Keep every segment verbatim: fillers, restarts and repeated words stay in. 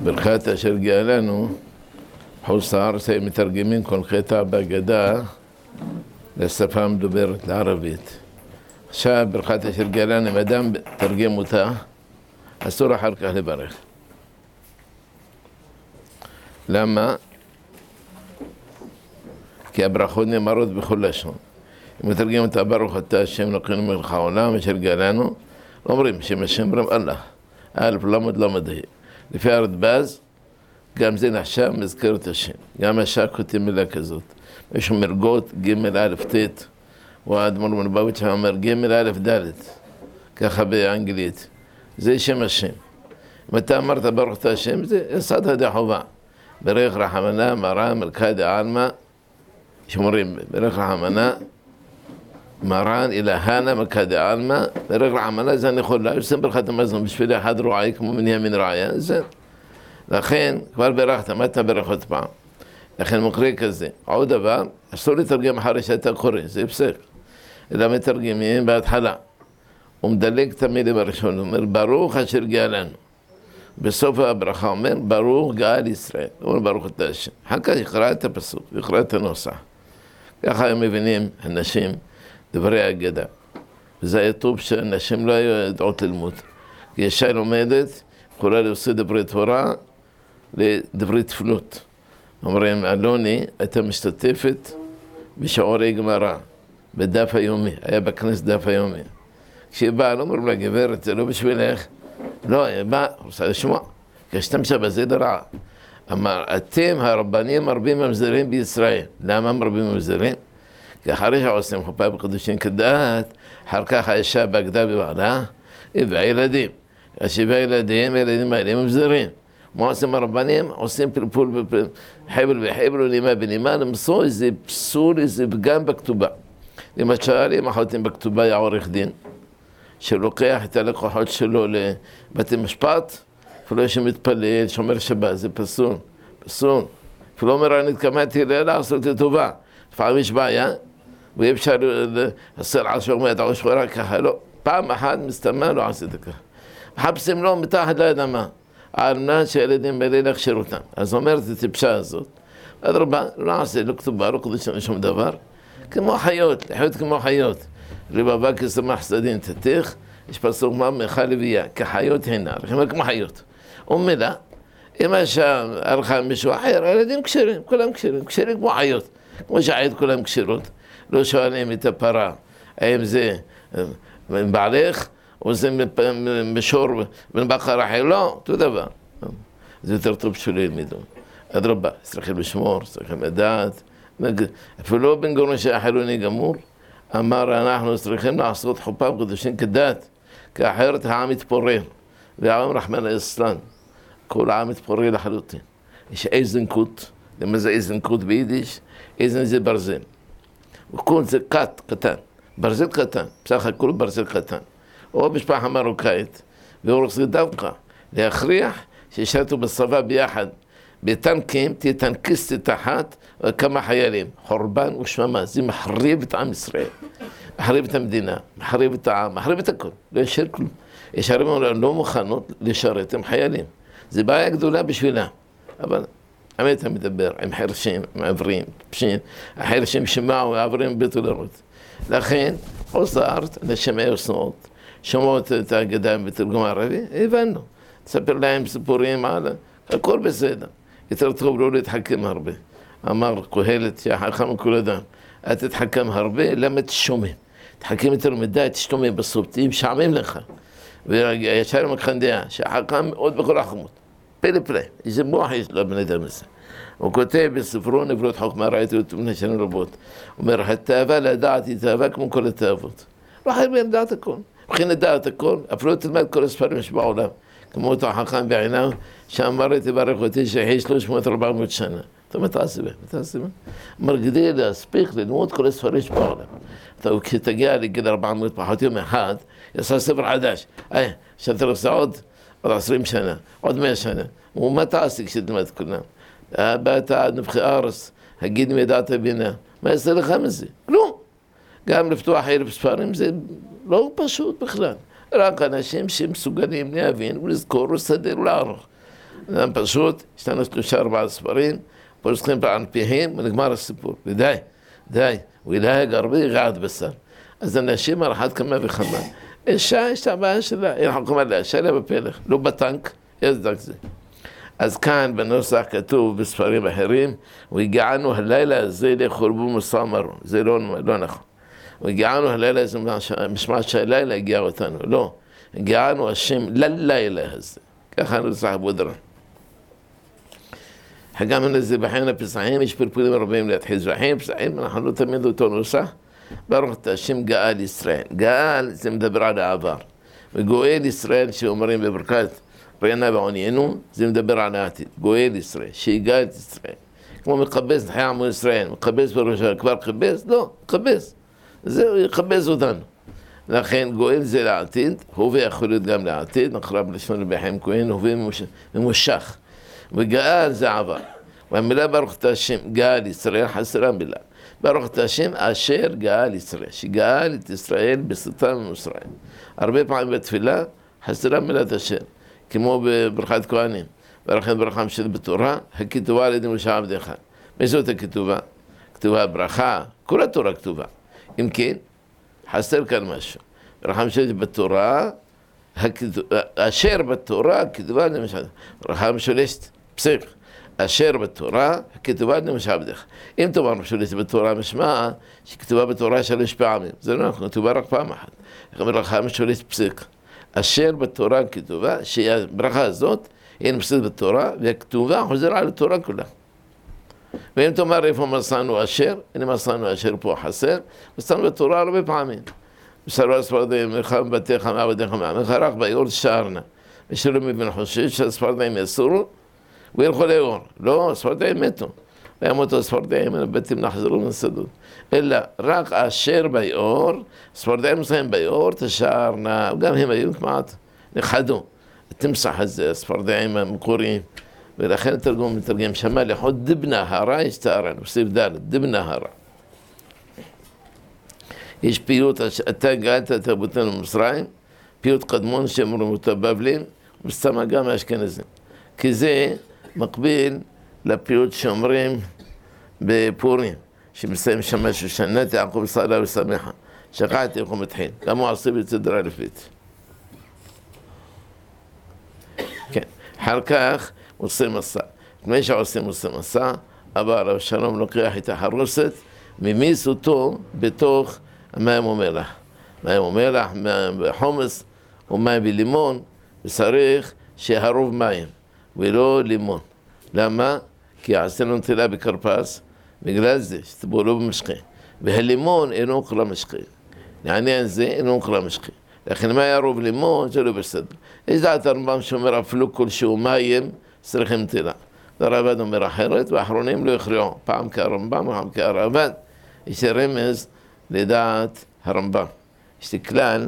ברכת אשר גאלנו, חוץ הארץ הם מתרגמים כל קטע בהגדה לשפה המדוברת, לערבית. עכשיו ברכת אשר גאלנו, אם אדם תרגם אותה, אסור אחר כך לברך. למה? כי הברכות נאמרות בכל לשון. אם מתרגם אותה, ברוך אתה השם אלוקינו מלך העולם אשר גאלנו, לא אומרים שם השם, אומרים אללה. א' למד למד ה'. לפי הרדב"ז, גם זה נחשב מזכרת השם. גם השעה כותבים מילה כזאת. יש מרגות ג' א' ט', והאדמו"ר מלובביץ' אומר ג' א' ד', ככה באנגלית. זה שם השם. אם אתה אמרת ברוך אתה השם, זה יסוד ידי חובה. ברך רחמנה, מרא, מלכה דעלמא, שאומרים, ברך רחמנה, מרן, אלהנה, מלכה דעלמא, ברך רחמנה, זה אני יכול לה, עושים ברכת המזון בשביל אחד רועי, כמו בנימין רעיה, זה. לכן, כבר ברכת, מה אתה ברך עוד פעם? לכן מוקרה כזה. עוד דבר, אסור לתרגם אחרי שאתה קורא, זה הפסק. אלא מתרגמים בהתחלה. הוא מדלג את המילים הראשון, הוא אומר, ברוך אשר גאלנו. בסוף הברכה אומר, ברוך גאל ישראל. הוא אומר, ברוך אתה השם. אחר כך יקרא את הפסוק, יקרא את הנוסח. ככה הם מבינים, אנשים, דברי האגדה. וזה היה טוב שאנשים לא היו יודעות ללמוד. כי אישה לומדת, יכולה להוציא דברי תורה לדברי תפילות. אומרים, אלוני הייתה משתתפת בשיעורי גמרא, בדף היומי, היה בכנסת דף היומי. כשהיא באה, לא אומרים לה, גברת, זה לא בשבילך. לא, היא באה, רוצה לשמוע, כי השתמשה בזה לרעה. אמר, אתם הרבנים מרבים ממזרים בישראל. למה מרבים ממזרים? כי אחרי שעושים חופה בקדושים כדעת, אחר כך האישה בגדה בבעלה, והילדים. השבעה ילדים, הילדים האלה ממזרים. מה עושים הרבנים? עושים פלפול בחבל וחבל ונימה בנימה, למצוא איזה פסול, איזה פגם בכתובה. למשל, אם החותים בכתובה היה עורך דין, שלוקח את הלקוחות שלו לבתי משפט, אפילו שמתפלל, שומר שבת, זה פסול, פסול. אפילו אומר, אני התכוונתי לעשות את טובה. לפעמים יש בעיה, ואי אפשר לעשות על שעומד על שחורה ככה, לא. פעם אחת מסתמה לא עשית ככה. מחפשים לו מתחת לאדמה, על מנת שהילדים האלה להכשיר אותם. אז אומרת את הטיפשה הזאת, אדרבה, לא עשה, לא כתובה, לא קדוש שום דבר. כמו חיות, לחיות כמו חיות. רבבה כשמח סדין תתך, יש פסוק מה מאכל לביאה, כחיות הנה, רחמה כמו חיות. ומילה, אם האשה הלכה מישהו אחר, הילדים קשרים, כולם קשרים, קשרים כמו חיות. כמו שהחיות כולם קשרות. לא שואלים את הפרה, האם זה בעלך, או זה משור בן בקר אחר, לא, אותו דבר. זה יותר טוב שלא ילמדו. אדרבה, צריכים לשמור, צריכים לדעת. אפילו בן גורן שהחילוני גמור, אמר אנחנו צריכים לעשות חופה בקדושים כדת, כי אחרת העם יתפורר, והעם רחמנא ליצלן, כל העם יתפורר לחלוטין. יש איזנקות, למה זה איזנקות ביידיש? איזן זה ברזל. וכל זה קט, קטן, ברזל קטן, בסך הכל ברזל קטן. או משפחה מרוקאית, והוא רוצה דווקא להכריח שישרתו בצבא ביחד. בטנקים תהיה טנקיסטית אחת וכמה חיילים, חורבן ושממה, זה מחריב את עם ישראל, מחריב את המדינה, מחריב את העם, מחריב את הכל, לא ישר כלום. יש הרבה לא מוכנות לשרת עם חיילים, זה בעיה גדולה בשבילה, אבל האמת אני מדבר עם חרשים, עם עברים, פשין, החרשים שמעו, העברים ביתו לראות. לכן, עושה ארץ, אנשים היו שנואות, שמעות את האגדה בתרגום הערבי, הבנו, תספר להם סיפורים על הכל בסדר. יותר טוב לא להתחכם הרבה. אמר קהלת שהחכם כל אדם, אל תתחכם הרבה, למה תשומם? תחכם יותר מדי, תשתומם בסוף, תהיה משעמם לך. וישר מכאן דעה, שהחכם מאוד בכל החכמות. פלא פלא, איזה מוח יש לבן אדם הזה. הוא כותב בספרו נבלות חוכמה, ראיתי אותו לפני שנים רבות. הוא אומר, התאווה לדעת היא תאווה כמו כל התאוות. לא חייב לדעת הכל. מבחינת לדעת הכל, אפילו תלמד כל הספרים שבעולם. כמו אותו החכם בעיניו, שאמר את תברך אותי שיחי שלוש מאות ארבע מאות שנה. אתה מתעסבה, מתעסבה. אמר, כדי להספיק ללמוד כל הספרים שבעולם. כשתגיע לגיל ארבע מאות פחות יום אחד, יעשה ספר חדש. אה, שאתה רוצה עוד, עוד עשרים שנה, עוד מאה שנה. ומה תעשי כשתלמד כולם? באת עד נבחי ארץ, הגיד מידעת הבינה. מה יעשה לך מזה? כלום. גם לפתוח אלף ספרים זה לא פשוט בכלל. רק אנשים שמסוגלים להבין ולזכור ולסדר ולערוך. אדם פשוט, יש לנו שלושה ארבעה ספרים, פוסקים פעם פיהם ונגמר הסיפור, ודי, די, הוא ילהג הרבה יגעת בשר. אז אנשים על אחת כמה וכמה. אישה, יש את הבעיה שלה, אין חוכמה עליה, שאלה בפלך, לא בטנק, איזה דק זה. אז כאן בנוסח כתוב בספרים אחרים, והגענו הלילה הזה לחורבו מוסא מרון, זה לא, לא נכון. והגענו הלילה הזה, משמע שהלילה הגיע אותנו, לא. הגענו השם ללילה הזה, ככה נוסח בודרן. גם לזה בחיים הפסחים, יש פלפולים רבים להתחיל זרחים, פסחים, אנחנו לא תמיד אותו נוסח. ברוך אתה השם גאל ישראל. גאל זה מדבר על העבר. וגואל ישראל שאומרים בברכת ראיינה ועניינו, זה מדבר על העתיד. גואל ישראל, שיגאל את ישראל. כמו מקבץ חיי עמו ישראל, מקבץ בראשון, כבר קבץ? לא, קבץ. זהו, יקבץ אותנו. לכן גואל זה לעתיד, הווה יכול להיות גם לעתיד, נחרב לשון בחיים כהן, הווה ממושך. וגאל זה עבר. והמילה ברוך אתה השם גאל ישראל חסרה מילה. ברוך אתה השם אשר גאל ישראל, שגאל את ישראל בסוטה ממצרים. הרבה פעמים בתפילה חסרה מילת אשר, כמו בברכת כהנים. ברכת ברכה משלת בתורה, הכתובה על ידי משה עבדך. מי זאת הכתובה? כתובה ברכה, כל התורה כתובה. אם כן, חסר כאן משהו. ברכה משלת בתורה, אשר בתורה, הכתובה על ידי משה עבדך. ברכה משולשת, פסיק. אשר בתורה, הכתובה על ידי משה עבדך. אם תאמר משולשת בתורה משמע, שכתובה בתורה שלוש פעמים. זה לא נכון, כתובה רק פעם אחת. ברכה משולשת פסיק. אשר בתורה כתובה, שהברכה הזאת, היא נפסית בתורה, והכתובה חוזרה על התורה כולה. ואם תאמר איפה מצאנו אשר, הנה מצאנו אשר פה חסר, מצאנו בתורה הרבה פעמים. בסרוע הספרדאים, מלחם בתיך מעבדיך מעמך, רק ביאור שערנה. ושלא מבין חושש שהספרדאים יסורו, וילכו לאור. לא, הספרדאים מתו. וימותו הספרדאים, הבתים נחזרו לנסדות. אלא רק אשר ביאור, הספרדאים מסיים ביאור, תשערנה, גם הם היו כמעט נכחדו. התמסח הזה, הספרדאים המקוריים. ולכן התרגום מתרגם שמה לחוד דבנה הרה, יש תארן, בסעיף ד' דבנה הרה. יש פיוט, אתה גאלת את תרבותנו במצרים, פיוט קדמון שאמרו אותו בבלים, וסתמה גם האשכנזים. כי זה מקביל לפיוט שאומרים בפורים, שמסיים שמה שושנת יעקב סעלה ושמחה. שכחתי איך הוא מתחיל, גם הוא עשי בסדרה אלפית. כן, אחר כך עושה מסע. לפני שעושים עושה מסע, אבא הרב שלום לוקח את החרוסת, ממיס אותו בתוך המים ומלח. מים ומלח, חומץ ומים ולימון, וצריך שהרוב מים, ולא לימון. למה? כי עשינו נטילה בקרפס, בגלל זה שתבואו לא במשחי. והלימון אינו קרא משחי. לעניין זה אינו קרא משחי. לכן מה ירוב לימון זה לא בסדר. יש דעת הרמב"ם שאומר אפילו כלשהו מים צריכים נטילה. הרב"ד אומר אחרת, והאחרונים לא יכריעו. פעם כהרמב"ם, פעם כהרב"ד. יש רמז לדעת הרמב"ם. יש כלל,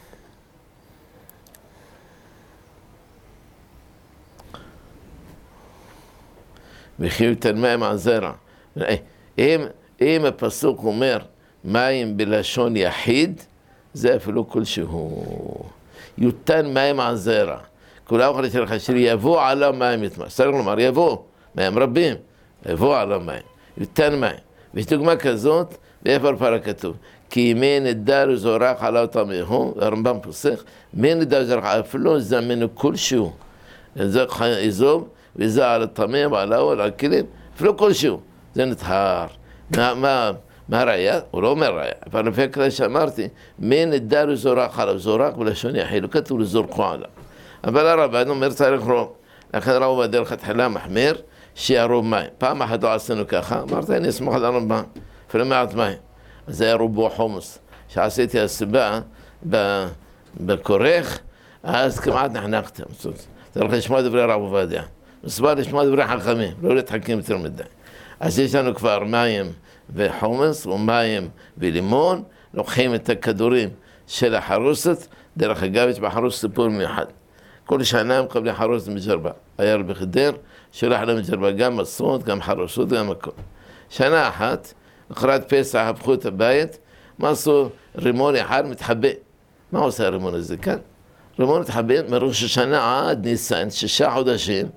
וחיו את המים על זרע. אם, אם הפסוק אומר מים בלשון יחיד, זה אפילו כלשהו. יותן מים על זרע. כולה אוכל שלך אשר יבוא עליו מים יטמע. צריך לומר, יבוא, מים רבים, יבוא עליו מים, יותן מים. ויש דוגמה כזאת, באיפה פרה כתוב, כי מי נדע לזורח עליו תמיהו, הרמב"ם פוסק, מי נדע לזורח אפילו זמנו כלשהו. זה איזוב, וזה על התמי, ועליו, על הכלים, אפילו כלשהו. זה נטהר. מה, מה, מה ראיה? הוא לא אומר ראיה. אבל לפי הכלל שאמרתי, מי נדע לזורח עליו, זורח בלשון יחיד, לא כתוב לזורחו עליו. אבל הרב"ד אומר צריך רוב. לכן רוב בדרך התחילה מחמיר, שיערוב מים. פעם אחת לא עשינו ככה, אמרתי, אני אסמוך על הרמב"ם, אפילו מעט מים. אז זה היה רובו חומוס. שעשיתי הסיבה בכורך, אז כמעט נחנקתם. צריך לשמוע דברי הרב עובדיה. מסבר לשמוע דברי חכמים, לא להתחכים יותר מדי. אז יש לנו כבר מים וחומוס, ומים ולימון, לוקחים את הכדורים של החרוסת, דרך אגב יש בחרוס סיפור מיוחד. כל שנה מקבלים חרוסת מג'רבה. היה רבי חדר, שולח להם מג'רבה גם מסעות, גם חרוסות, גם הכל. שנה אחת, לקראת פסח, הפכו את הבית, מה עשו? רימון אחד מתחבא. מה עושה הרימון הזה כאן? רימון מתחבא מראש השנה עד ניסן, שישה חודשים,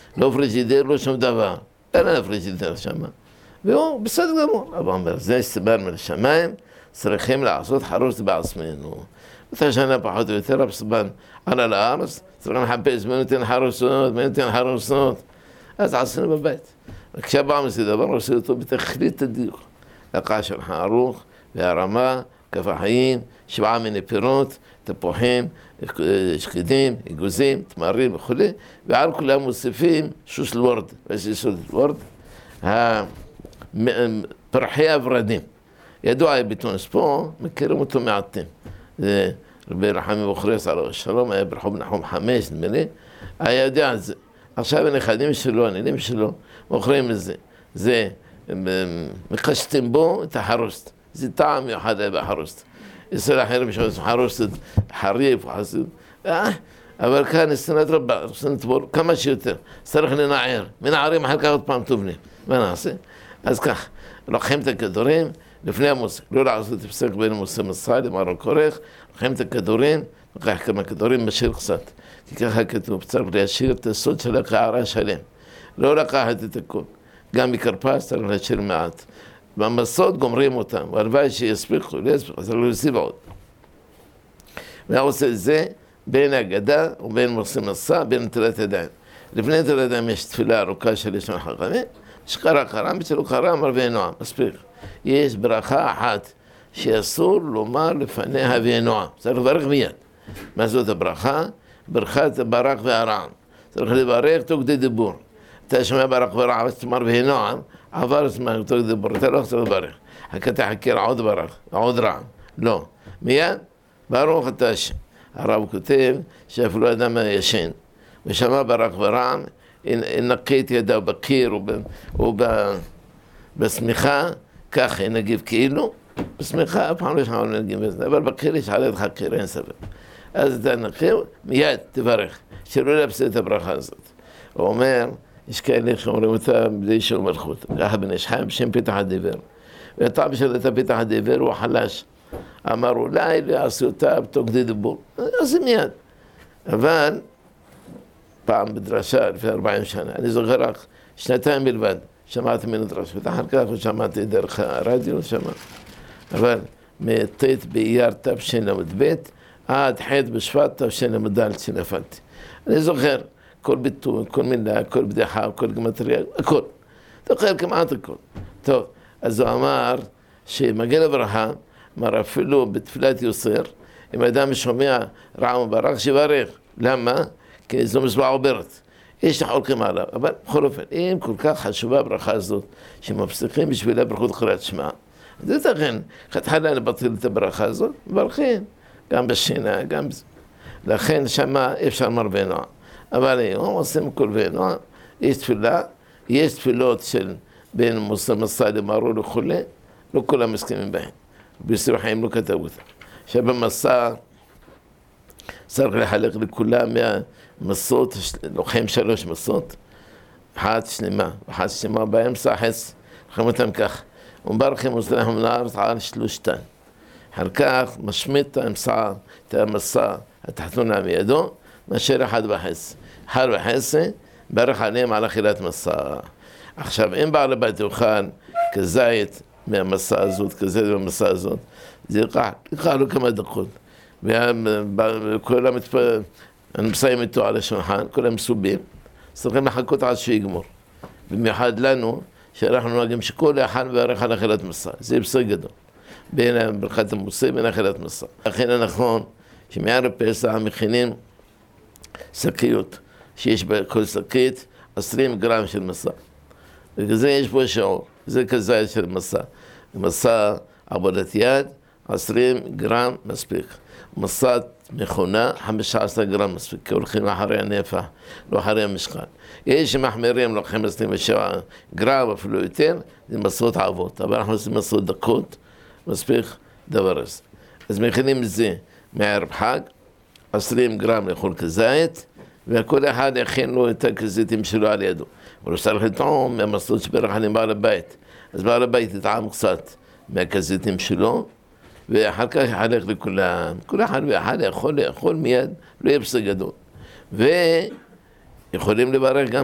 לא פריג'ידר, לא שום דבר. אין לה פריג'ידר שמה. והוא בסדר גמור. אבל אומר, זה הסתבר מן השמיים, צריכים לעשות חרוסת בעצמנו. אותה שנה פחות או יותר, בסבן על הארץ, צריכים לחפש מי נותן חרוסות, מי נותן חרוסות. אז עשינו בבית. כשבא מסי דבר, עושה אותו בתכלית הדיוק. לקח של ערוך והרמה, כף החיים, שבעה מיני פירות, תפוחים, שקדים, אגוזים, תמרים וכו'. ועל כולם מוסיפים שוס לוורד, ושיסוד לוורד, פרחי הורדים. ידוע בתוניס פה, מכירים אותו מעטים. זה רבי רחמי בוכריס עליו השלום, היה ברחוב נחום חמש, נדמה לי, היה יודע את זה. עכשיו הנכדים שלו, הנינים שלו, מוכרים את זה. זה, מקשטים בו את החרוסת. זה טעם מיוחד היה בחרוסת. אצל אחרים שעושים חרוסת חריף וחסיד. אבל כאן סנת רבה, סנת בור, כמה שיותר. צריך לנער. מנערים אחר כך עוד פעם טובלים. מה נעשה? אז כך, לוקחים את הכדורים לפני המוסק. לא לעשות הפסק בין המוסק מסע למרון כורך. לוקחים את הכדורים, לוקח כמה כדורים, משאיר קצת. כי ככה כתוב, צריך להשאיר את הסוד של הקערה שלם. לא לקחת את הכל. גם מקרפס צריך להשאיר מעט. במסות גומרים אותם, והלוואי שיספיקו, לא יספיקו, צריך להוסיף עוד. ואנחנו עושה את זה בין הגדה ובין מוסי מסע, בין נטילת ידיים. לפני נטילת ידיים יש תפילה ארוכה של לשון חכמים, שקרא קרא, מצלו קרא, אמר וינוע, מספיק. יש ברכה אחת שאסור לומר לפניה וינוע, צריך לברך מיד. מה זאת הברכה? ברכת ברק והרעם. צריך לברך תוך כדי דיבור. אתה שומע ברק ורעם, אז תאמר וינוע, עבר זמן תוך כדי דיבור, אתה לא צריך לברך. חכה תחכר עוד ברק, עוד רעם. לא. מיד, ברוך אתה השם. הרב כותב שאפילו אדם ישן, ושמע ברק ורעם, נקה את ידיו בקיר ובשמיכה, ככה נגיב כאילו, בשמיכה אף פעם לא שמענו נגיב בזה, אבל בקיר יש עליית חקיר, אין סבב. אז אתה נקה, מיד תברך, שלא להפסיד את הברכה הזאת. הוא אומר, יש כאלה שאומרים אותה בלי שום מלכות, ככה בן איש חיים בשם פיתח הדיבר. והטעם של את הפיתח הדיבר הוא חלש. אמר אולי לא יעשו אותה בתוך כדי דיבור, אז מיד. אבל פעם בדרשה לפני ארבעים שנה, אני זוכר רק שנתיים בלבד, שמעתי מן הדרשה, ואחר כך שמעתי דרך הרדיו, שמע. אבל מטית באייר תשל"ב עד ח' בשבט תשל"ד שנפלתי. אני זוכר כל ביטוי, כל מילה, כל בדיחה, כל גמטריה, הכל. זוכר כמעט הכל. טוב, אז הוא אמר שמגיע לברכה, אמר אפילו בתפילת יוסר, אם אדם שומע רעם וברך, שיברך. למה? כי זו מזבח עוברת. יש חולקים עליו, אבל בכל אופן, אם כל כך חשובה הברכה הזאת, שמפסיקים בשבילה ברכות קריאת שמע, זה תכן, התחלה לבטל את הברכה הזאת, מברכים, גם בשינה, גם בזה. לכן שמה אפשר לומר וינוע. אבל היום עושים כל וינוע, יש תפילה, יש תפילות של בין מוסר מסע למרו לכולי, לא כולם מסכימים בהן. בישראל חיים לא כתב אותם. עכשיו במסע צריך לחלק לכולם מהמסעות, לוקחים שלוש מסעות, אחת שלמה, אחת שלמה באמצע חס, לוקחים אותם כך. ומברכים וסלחם לארץ על שלושתן. אחר כך משמיט את המסע התחתונה מידו, מאשר אחד וחס. אחד וחס, ברך עליהם על אכילת מסע. עכשיו, אם בעל הבית יאכל כזית מהמסע הזאת, כזית מהמסע הזאת, זה יקח לו כמה דקות. וכולם מסיים איתו על השולחן, כולם סובים, צריכים לחכות עד שיגמור. במיוחד לנו, שאנחנו נוהגים שכל אחד מברך על אכילת מסע. זה בסדר גדול. בין ברכת המוסי, בין אכילת מסע. לכן הנכון, שמערב פסח מכינים שקיות, שיש בכל שקית עשרים גרם של מסע. וכזה יש פה שיעור, זה כזה של מסע. מסע עבודת יד, עשרים גרם מספיק. מסע מכונה, חמישה עשר גרם מספיק, כי הולכים אחרי הנפח, לא אחרי המשקל. יש שמחמירים, לוקחים עשרים ושבע גרם, אפילו יותר, זה מסעות עבות, אבל אנחנו עושים מסעות דקות, מספיק דבר הזה. אז מכינים את זה מערב חג, עשרים גרם לאכול כזית, וכל אחד יכין לו את הכזיתים שלו על ידו. הוא צריך לטעום מהמסעות שברך עליהם בעל הבית. אז בעל הבית יטעם קצת מהכזיתים שלו, ואחר כך יחלק לכולם. כל אחד ואחד יכול לאכול מיד, לא יהיה בסדר גדול. ויכולים לברך גם כן.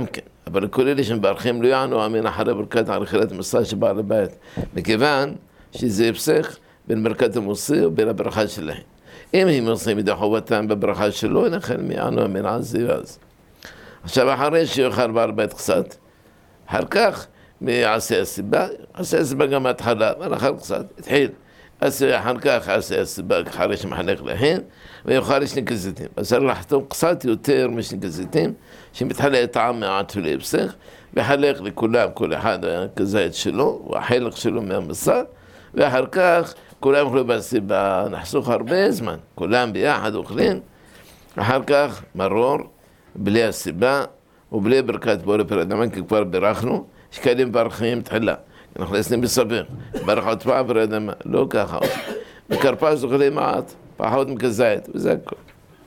אבל כל אלה שמברכים לא יענו אמן אחרי ברכת עריכת המסע שבעל הבית, מכיוון שזה הפסק בין ברכת המוסי ובין הברכה שלהם. אם הם עושים את חובתם בברכה שלו, לכן מי יענו אמן על זה ואז. עכשיו אחרי שיוכל בעל הבית קצת, אחר כך מעשה הסיבה, עשה הסיבה גם מההתחלה, אבל אחר קצת, התחיל. אחר כך עשה הסיבה אחרי שמחלק להן, ויוכל שני כזיתים. אז צריך לחתום קצת יותר משני כזיתים, שמתחלק טעם מעט ולהפסק, וחלק לכולם, כל אחד כזית שלו, והחלק שלו מהמסע, ואחר כך כולם אוכלו בסיבה, נחסוך הרבה זמן, כולם ביחד אוכלים, אחר כך מרור, בלי הסיבה, ובלי ברכת בורא פרי אדמה, כי כבר בירכנו, שקלים ברכים תחילה. אנחנו נסים בסביר, ברכות פעם פרי אדמה, לא ככה. בקרפש אוכלים מעט, פחות מכזית, וזה הכל.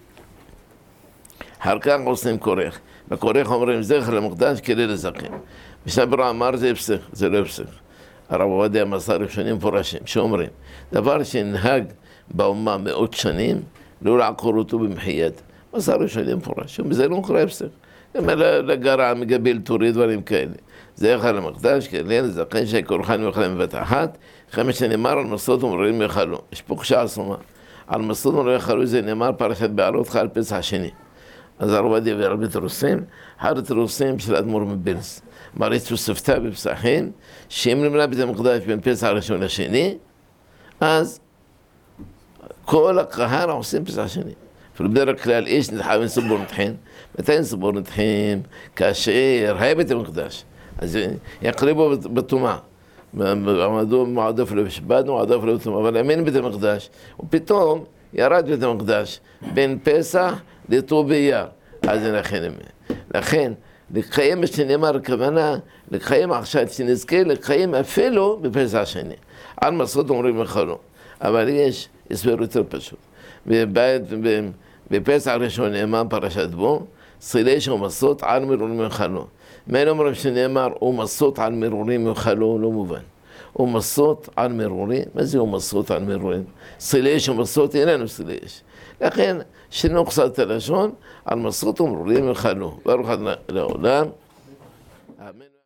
אחר כך עושים כורך. בכורך אומרים זכר למוקדש כדי לזכין. משנה אמר זה הפסק, זה לא הפסק. הרב עובדיה מסר ראשונים מפורשים, שאומרים, דבר שנהג באומה מאות שנים, לא לעקור אותו במחייאת. מסר ראשונים מפורשים, וזה לא קורה הפסק. גם לגרע, מגביל, תוריד, דברים כאלה. זכר למקדש, כדי לזכין שכורחן ויכולים בבת אחת, חמש שנאמר על מסות ומרורים יאכלו. יש פה קשה עצומה. על מסות ומרורים יאכלו זה נאמר פרשת בעלות חל פסח שני. אז הרב עובדיה והרבה תירוסים, אחד התירוסים של אדמו"ר מבילס. אמר תוספתא בפסחים, שאם נמלא בית המקדש בין פסח הראשון לשני, אז כל הקהל עושים פסח שני. אפילו בדרך כלל איש נדחה וסבור נדחין. מתי נסבור נדחין? כאשר היה בית המקדש. אז יקריבו בטומאה. עמדו מועדף לו בשבת, מועדף לו בטומאה, אבל אמן בית המקדש. ופתאום ירד בית המקדש בין פסח לט"ו באייר. אז זה לכן אמן. לכן, לקיים שנאמר הכוונה, לקיים עכשיו שנזכה, לקיים אפילו בפסח שני. על מסות אומרים יאכלו. אבל יש הסבר יותר פשוט. בפסח הראשון נאמר פרשת בו, צילי שמסות על מרורים יאכלו. מה אומרים שנאמר, ומסות על מרורים יאכלו, לא מובן. ומסות על מרורים, מה זה ומסות על מרורים? צילי שמסות איננו צילי אש. לכן, שינו קצת את הלשון, על מסות ומרורים יאכלו. ברוך ה' לעולם. אמן.